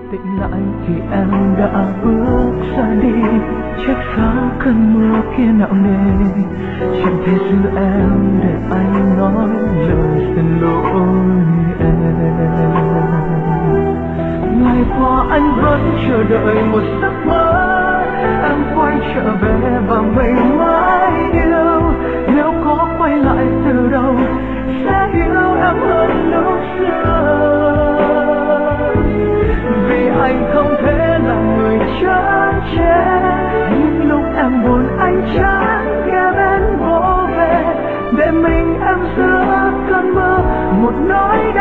Tỉnh lại thì em đã bước ra đi, trách sao cơn mưa kia nặng nề. Chẳng thể giữ em để anh nói lời xin lỗi em. Ngày qua anh vẫn chờ đợi một giấc mơ, em quay trở về và mình mãi yêu. Nếu có quay lại từ đầu sẽ yêu em hơn lúc xưa. Vì anh không thể là người chán chê, những lúc em buồn anh chẳng ghé bên vỗ về, để mình em giữa cơn mơ một nỗi đau.